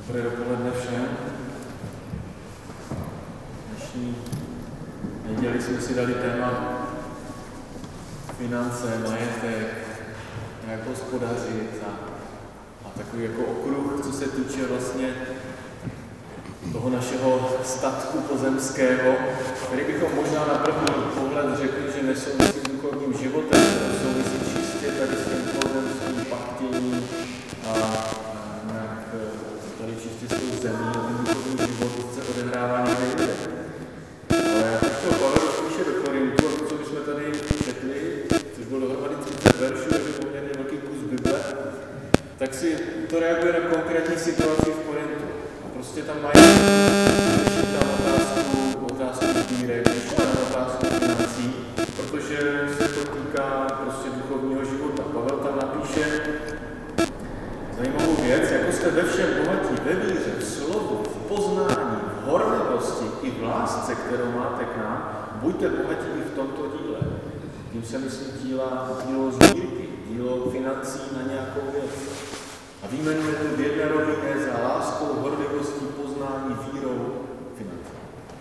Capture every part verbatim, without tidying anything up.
Dobré dopoledne všem. Dnešní neděli jsme si dali téma finance, majetek, jak hospodařit a, a takový jako okruh, co se týče vlastně toho našeho statku pozemského, který bychom možná na první pohled řekli, že nesouvisí s duchovním životem, ale souvisí čistě tady s tím pozemským paktěním a nějak tady čistě s tou zemí a ten duchovní život se odehrává někde jinde. Ale jak to Pavel píše do Korintu, a to, co bychom tady četli, což bylo dohromady třicet veršů, takže poměrně velký kus Bible, tak si to reaguje na konkrétní situaci v Korintu. Prostě tam mají řešit tam otázku, otázku sbírek, řešit tam otázku financí, protože se to týká prostě duchovního života. Pavel tam napíše zajímavou věc, jako jste ve všem bohatí, ve víře, v slovu, v poznání, v horlivosti i v lásce, kterou máte k nám, buďte bohatí i v tomto díle. Tím se myslí díla, dílo sbírky, dílo financí na nějakou věc. A vyjmenuje to v jedné rovině za láskou, horlivostí, poznání, vírou, financí.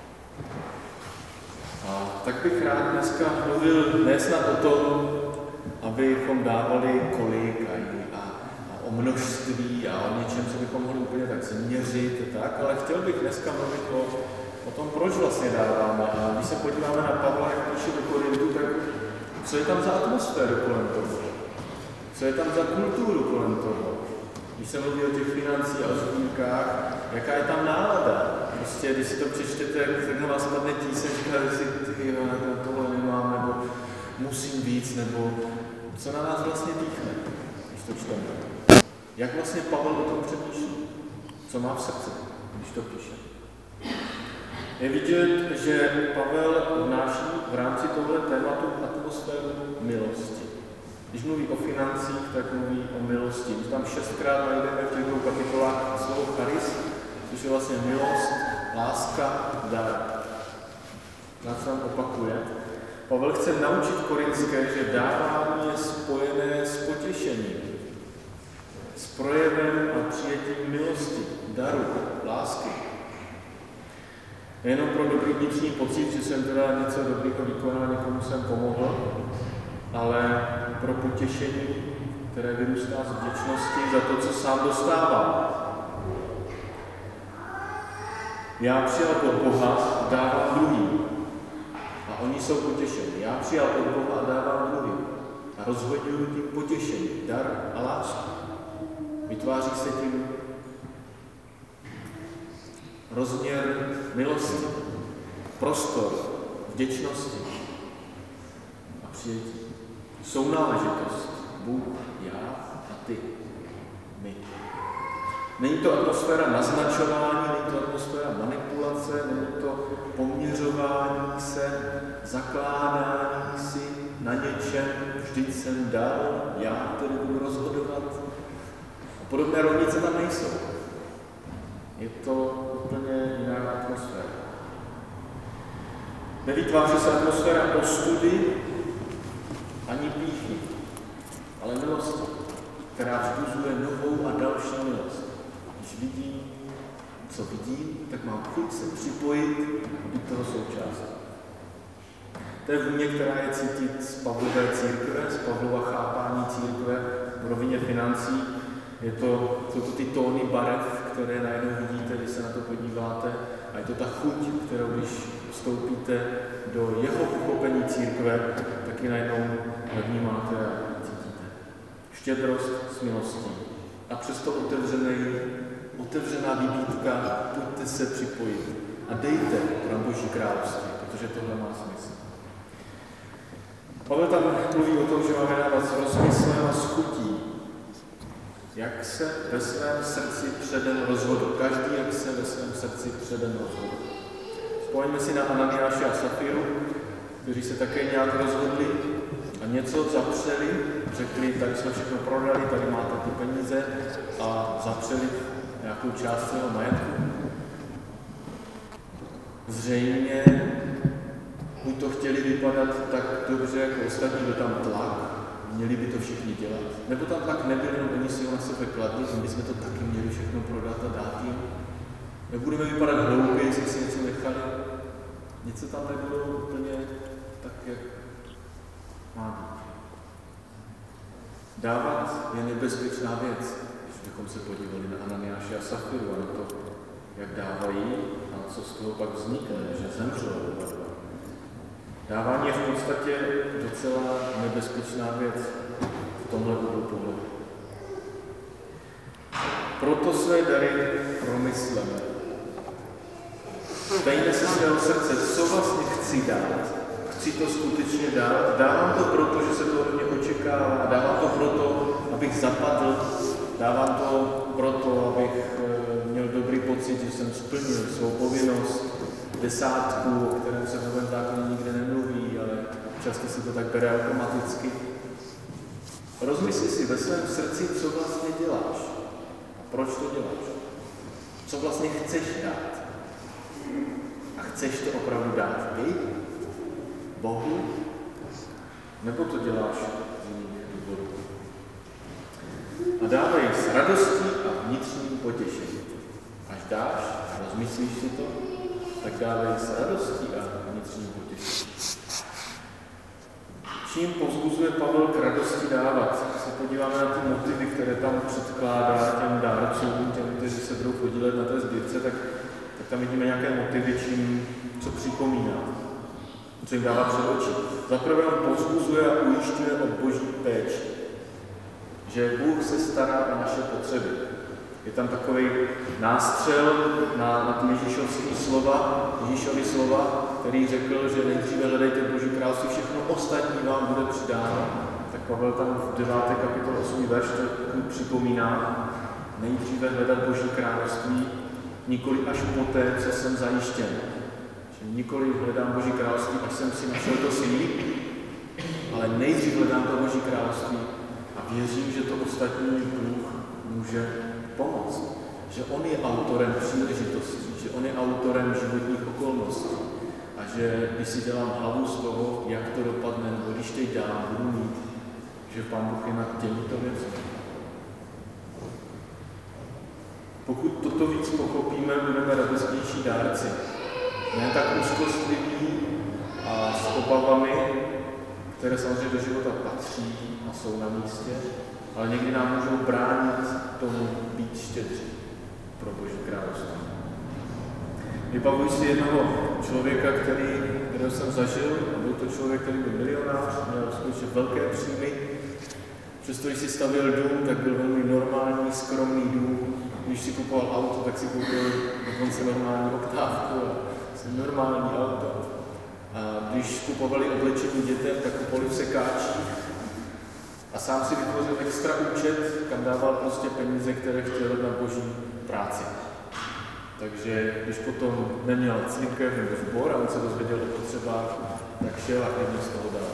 A tak bych rád dneska mluvil nesnad o tom, abychom dávali kolik a, a, a o množství a o něčem, co bychom mohli úplně tak změřit, tak, ale chtěl bych dneska mluvit o, o tom, proč vlastně dáváme. A když se podíváme na Pavla, jak píše do Korintu, tak co je tam za atmosféru kolem toho? Co je tam za kulturu kolem toho? Když se mluví o těch financí a o sbírkách, jaká je tam nálada? Prostě, když si to přečtete, tak na vás padne tísečka, že si ty, tohle nemám, nebo musím víc, nebo co na nás vlastně dýchne, když to čteme. Jak vlastně Pavel o tom přemýšlí? Co má v srdci, když to píše? Je vidět, že Pavel vnáší v rámci tohle tématu atmosféru milosti. Když mluví o financích, tak mluví o milosti. Když tam šestkrát najdeme v těch dvou kapitolách slovo charis, což je vlastně milost, láska, dar. Tak se nám opakuje. Pavel chce naučit korinské, že dávání je spojené s potěšením, s projevem a přijetím milosti, daru, lásky. Nejenom pro dobrý vnitřní pocit, že jsem teda něco dobrého vykonal, někomu jsem pomohl, ale pro potěšení, které vyrůstá z vděčnosti za to, co sám dostávám. Já přijal od Boha, dávám druhým. A oni jsou potěšení. Já přijal od Boha a dávám druhým. A rozhodňuji tím potěšení, dar a lásku. Vytváří se tím rozměr milosti, prostor, vděčnosti a přijetí. Sounáležitost. Bůh, já a ty. My. Není to atmosféra naznačování, není to atmosféra manipulace, není to poměřování se, zakládání si na něčem, vždyť jsem dal, já tedy budu rozhodovat. A podobné rovnice tam nejsou. Je to úplně jiná atmosféra. Nevytváří se atmosféra ostudy, ani pýchy, ale milosti, která vzbuzuje novou a další milost. Když vidím, co vidím, tak mám chuť se připojit a být toho součástí. To je vůně, která je cítit z Pavlové církve, z Pavlova chápání církve v rovině financí. Je to, jsou to ty tóny barev, které najednou vidíte, když se na to podíváte. A je to ta chuť, kterou když vstoupíte do jeho pochopení církve, taky najednou vnímáte a cítíte. Štědrost s milostí. A přesto otevřený, otevřená vybídka, pojďte se připojit a dejte pro Boží království, protože tohle má smysl. Pavel tam mluví o tom, že máme dávat s rozmyslem a s chutí. Jak se ve svém srdci předem rozhodl. Každý, jak se ve svém srdci předem rozhodl. Vzpomeňme si na Ananiáše a Safiru, kteří se také nějak rozhodli a něco zapřeli, řekli, tady jsme všechno prodali, tady máte ty peníze a zapřeli nějakou část svého majetku. Zřejmě buď to chtěli vypadat tak dobře jako ostatní, kdo tam tlak, měli by to všichni dělat. Nebo tam tlak nebyl, jenom oni si ho na sebe kladli, my bychom to taky měli všechno prodat a dát jim. Nebudeme vypadat hloupě, jestli si něco nechali. Něco tam nebylo úplně tak, jak má být. Dávat je nebezpečná věc, když bychom se podívali na Ananiáše a Safiru a na to, jak dávají a co z toho pak vznikne, že zemřelo oba dva. Dávání je v podstatě docela nebezpečná věc v tomhle pohledu. Proto své dary promysleme. Ptejme se svého srdce, co vlastně chci dát. Chci to skutečně dát. Dávám to proto, že se to od mě očekává. Dávám to proto, abych zapadl. Dávám to proto, abych měl dobrý pocit, že jsem splnil svou povinnost, desátku, o kterém se v Novém zákoně nikde nemluví, ale často se to tak bere automaticky. Rozmysli si ve svém srdci, co vlastně děláš. A proč to děláš? Co vlastně chceš dát? A chceš to opravdu dát ty? Bohu? Nebo to děláš z jiných důvodů? A dávej s radostí a vnitřním potěšením. Až dáš, rozmyslíš si to, tak dávej s radostí a vnitřním potěšením. Čím povzbuzuje Pavel k radosti dávat? Když se podíváme na ty motivy, které tam předkládá těm dárcům, těm, kteří se budou podílet na té sbírce, tak, tak tam vidíme nějaké motivy, čím, co připomíná, co jim dává před oči. Zaprvé on povzbuzuje a ujišťuje o boží péči, že Bůh se stará o naše potřeby. Je tam takový nástřel na, na ty Ježíšovské slova, Ježíšovy slova, který řekl, že nejdříve hledejte Boží království, všechno ostatní vám bude přidáno. Tak Pavel tam v deváté kapitole osmý verš to připomíná, nejdříve hledat Boží království, nikoli až poté, co jsem zajištěn. Že nikoli hledám Boží království, až jsem si našel to síly, ale nejdřív hledám to Boží království a věřím, že to ostatní Bůh může pomoct. Že on je autorem příležitostí, že on je autorem životních okolností. A že když si dělám hlavu z toho, jak to dopadne, nebo když teď dám, budu mít, že Pán Bůh je nad těmito věcmi. Pokud toto víc pochopíme, budeme radostnější dárci. Ne tak úzkostliví a s obavami, které samozřejmě do života patří a jsou na místě, ale někdy nám můžou bránit tomu být štědří pro Boží království. Vybavuji si jednoho člověka, který, kterého jsem zažil, a byl to člověk, který byl milionář, měl skutečně velké příjmy. Přesto, když si stavěl dům, tak byl velmi normální, skromný dům. Když si kupoval auto, tak si koupil dokonce normální oktávku a normální auto. A když kupovali oblečení dětem, tak kupovali v sekáčích. A sám si vytvořil extra účet, kam dával prostě peníze, které chtěl na boží práci. Takže když potom neměl církev nebo sbor a on se dozvěděl o potřebách, tak šel a klidně z toho dal.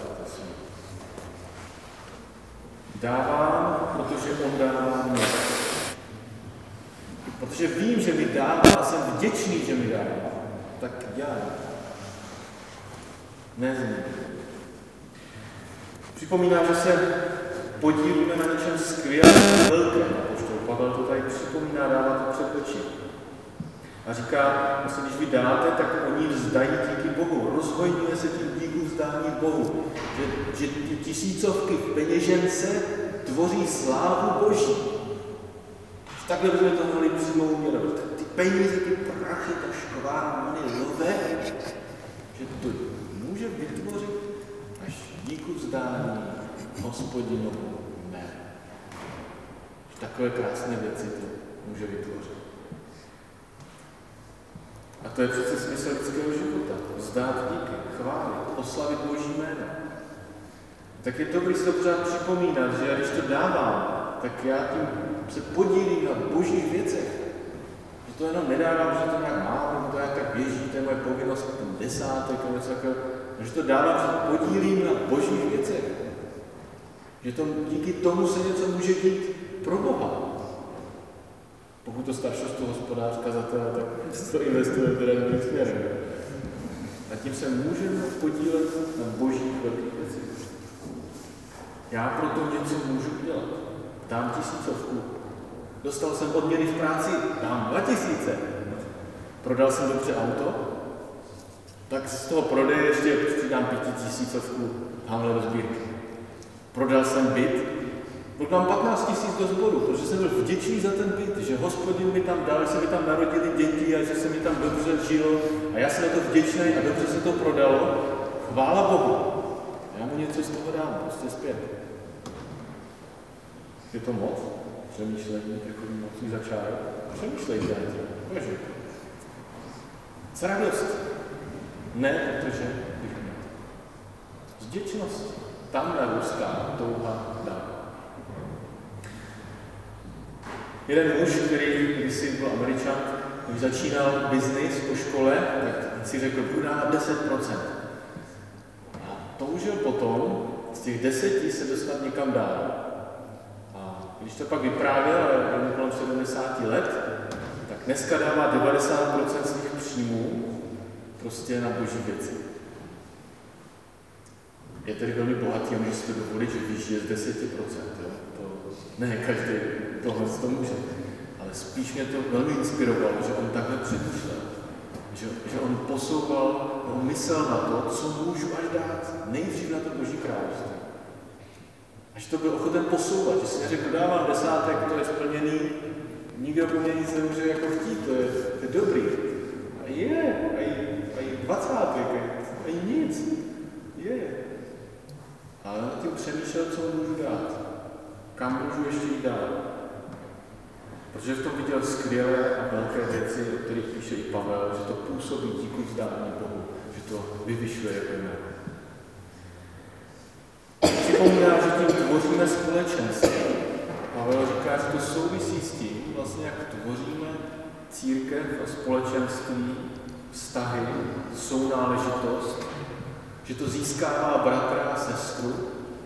Dávám, protože on dává mě. Protože vím, že mi dává a jsem vděčný, že mi dává. Tak já. Nezmím. Připomíná, že se podílíme na něčem skvělém, velkém. Apoštol Pavel to tady připomíná, dává to před oči. A říká, že když vy dáte, tak oni vzdají díky Bohu. Rozhojňuje se tím díku vzdání Bohu. Že, že ty tisícovky v peněžence tvoří slávu Boží. Že takhle bychom to mohli přímo uměrovat. Ty peníze, ty prachy, ta škvárna, love, že to může vytvořit až díku vzdání Hospodinovu jménu. Že takové krásné věci to může vytvořit. A to je přece smysl lidského života. Vzdát díky, chválit, oslavit Boží jméno. Tak je dobré si to pořád připomínat, že když to dávám, tak já tím se podílím na božích věcech. Že to jenom nedávám, že to nějak mám, nebo to jak tak běží, to je moje povinnost, ten desátek, nebo něco takového. Že to dávám, že to podílím na božích věcech. Že to, díky tomu se něco může dít pro Boha. Pokud to staršostu hospodářka za to, tak to investuje teda dobrým směrem. A tím se můžeme podílet na božích velkých věcích. Já proto něco můžu udělat. Dám tisícovku. Dostal jsem odměny v práci, dám dva tisíce. Prodal jsem dobře auto, tak z toho prodeje ještě přidám pětitisícovku, tamhle do sbírky. Prodal jsem byt, dám patnáct tisíc do sboru, protože jsem byl vděčný za ten byt, že Hospodin mi tam dal, že se mi tam narodili děti a že se mi tam dobře žilo a já jsem na to vděčný a dobře se to prodalo. Chvála Bohu. Já mu něco z toho dám, prostě zpět. Je to moc? Přemýšlení, takový mocný začárek? Přemýšlejte na tím. Bože. Za radost. Ne, protože bych měl. Z vděčnosti. Tam narůstá touha dát. Jeden muž, který kdysi byl Američan, když začínal biznis po škole, tak si řekl, budu dávat deset procent. A toužil potom z těch deseti se dostat někam dál. A když to pak vyprávěl, ale kolem sedmdesáti let, tak dneska dává devadesát procent svých příjmů prostě na boží věci. Je tedy velmi bohatý a může si to dovolit, že vyžije z deseti procent. Jo? To ne každý tohle to může. Ale spíš mě to velmi inspirovalo, že on takhle přemýšlel. Že, že on posouval, on myslel na to, co můžu až dát. Nejdřív na to boží království. Až to byl ochoten posouvat, že si neřekl, dávám desátek, to je splněný, nikdo po mě nic nemůže jako chtít, to je, to je dobrý. A je, a i dvacátek, a i nic. Je. Ale on tím přemýšlel, co můžu dát. Kam můžu ještě jít dál. Protože v tom viděl skvělé a velké věci, o kterých píše i Pavel, že to působí díky vzdání Bohu, že to vyvyšuje jako jméno. Připomíná, že tím tvoříme společenství. Pavel říká, že to souvisí s tím, vlastně jak tvoříme církev a společenství, vztahy, sounáležitost, že to získává bratra a sestru,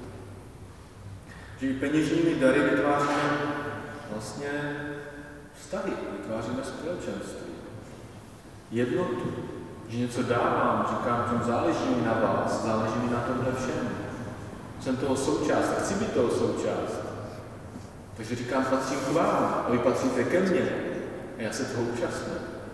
že peněžními dary vytváříme vlastně vztahy, vytváříme společenství. Jednotu, že něco dávám, říkám, tím záleží mi na vás, záleží mi na tomhle všem. Jsem toho součást a chci být toho součást. Takže říkám, patřím k vám a vy patříte ke mně a já se toho účastním.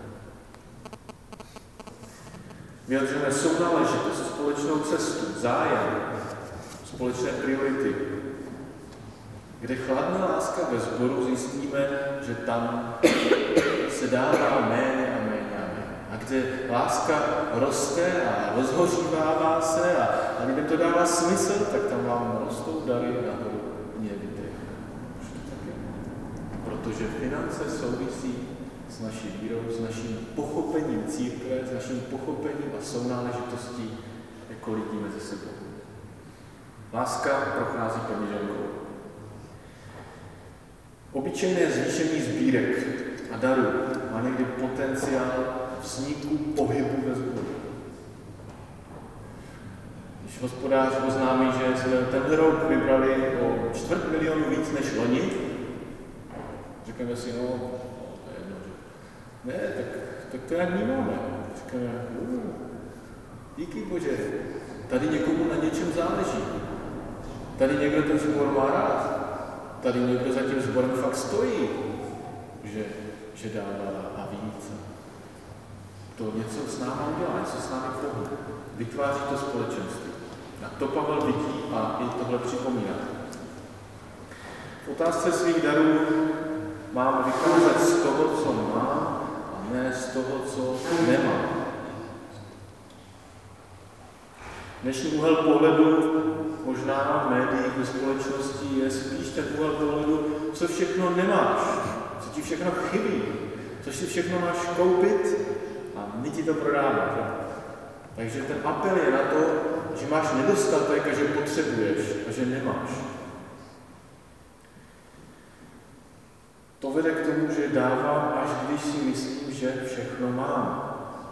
Vyjadřujeme sounáležitost, společnou cestu, zájem, společné priority. Kde chladná láska ve sboru zjistíme, že tam se dává méně a méně a méně. A kde láska roste a rozhořívává se a, a lidem to dává smysl, tak tam vám rostou dary nahoru měvité. Protože finance souvisí s naší vírou, s naším pochopením církve, s naším pochopením a sounáležitostí jako lidí mezi sebou. Láska prochází peněženkou. Obyčejné zvýšení sbírek a darů má někdy potenciál vzniku pohybu ve sboru. Když hospodář oznámí, že jsme tenhle rok vybrali o čtvrt milionu víc než loni, řekneme si, no, to je jedno, ne, tak, tak to jak vnímáme. Říkáme, uh, díky Bože, tady někomu na něčem záleží. Tady někdo ten sbor má rád. Tady někdo za tím sborem fakt stojí, že, že dává a víc. To něco s námi udělá, něco s námi pohne. Vytváří to společenství. A to Pavel vidí a i tohle připomíná. V otázce svých darů mám vycházet z toho, co mám, a ne z toho, co nemám. Dnešní úhel pohledu možná v médiích, ve společnosti je spíš ten úhel pohledu, co všechno nemáš, co ti všechno chybí, co si všechno máš koupit a my ti to prodáme. Takže ten apel je na to, že máš nedostatek a že potřebuješ a že nemáš. To vede k tomu, že dávám, až když si myslím, že všechno mám.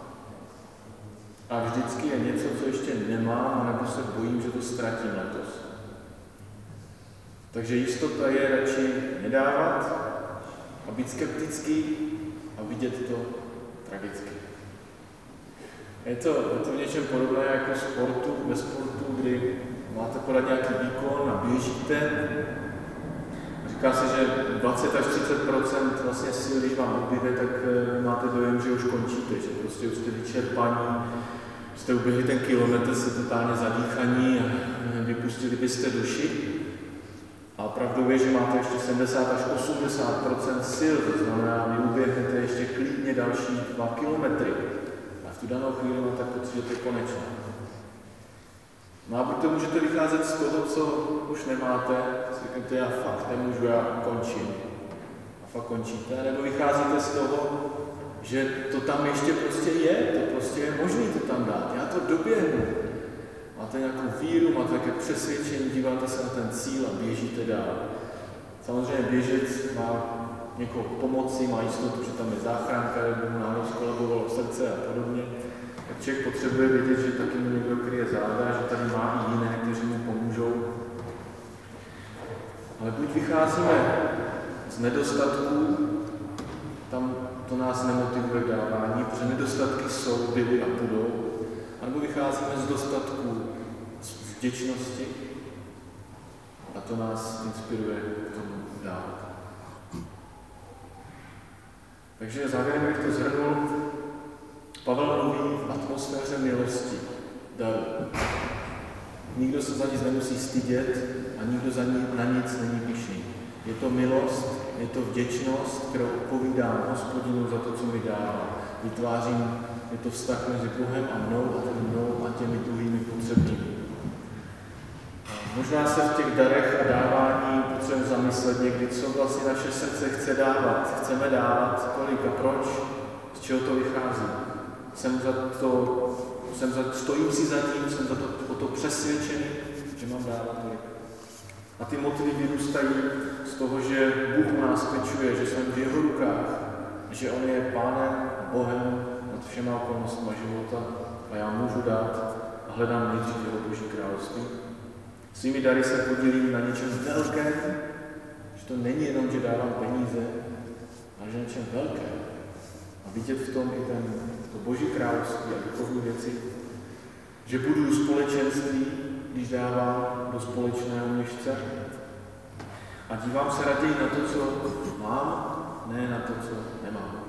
A vždycky je něco, co ještě nemám, nebo se bojím, že to ztratím letos. Takže jistota je radši nedávat a být skeptický a vidět to tragicky. Je to, je to v něčem podobné jako sportu, ve sportu, kdy máte podat nějaký výkon a běžíte končíte. Říká se, že dvacet až třicet procent vlastně sil, když vám uběhne, tak máte dojem, že už končíte, že prostě už jste vyčerpaní, jste uběhli ten kilometr, jste totálně zadýchaní a vypustili byste duši. A pravdou je, že máte ještě sedmdesát až osmdesát procent sil, to znamená, vy uběhnete ještě klidně další dva kilometry. A v tu danou chvíli máte pocit, že to je konečné. No a buď to můžete vycházet z toho, co už nemáte, si řeknete, já fakt nemůžu, já končím. A fakt končíte, nebo vycházíte z toho, že to tam ještě prostě je, to prostě je možné to tam dát, já to doběhnu. Máte nějakou víru, máte nějaké přesvědčení, díváte se na ten cíl a běžíte dál. Samozřejmě běžec má někoho pomoci, má jistotu, že tam je záchranka, nebo mu náhodou skolabovalo srdce a podobně. Tak člověk potřebuje vědět, že taky mu někdo kryje záda, že tady má i jiné, kteří mu pomůžou. Ale buď vycházíme z nedostatků, tam to nás nemotivuje k dávání, protože nedostatky jsou, byly a budou, anebo vycházíme z dostatků, z vděčnosti a to nás inspiruje k tomu dávat. Takže závěrem bych to shrnul. Pavel mluví v atmosféře milosti, daru. Nikdo se za nic nemusí stydět a nikdo za ní, na nic není pyšný. Je to milost, je to vděčnost, kterou odpovídám Hospodinu za to, co mi dává. Vytvářím, je to vztah mezi Bohem a mnou a mnou a těmi druhými potřebnými. Možná se v těch darech a dávání potřebujeme zamyslet někdy, co vlastně naše srdce chce dávat. Chceme dávat, kolik a proč, z čeho to vychází. Jsem za to, jsem za, stojím si za tím, jsem za to, o to přesvědčený, že mám dávat tolik. A ty motivy vyrůstají z toho, že Bůh nás pečuje, že jsem v jeho rukách, že on je Pánem, Bohem nad všema okolnostmi života a já můžu dát a hledám nejdřív jeho Boží království. Svými dary se podílím na něčem velkém, že to není jenom, že dávám peníze, ale že něčem velkém. A vidět v tom i ten, to Boží království a duchovní věci, že budu společenství, když dávám do společného měšce. A dívám se raději na to, co mám, ne na to, co nemám.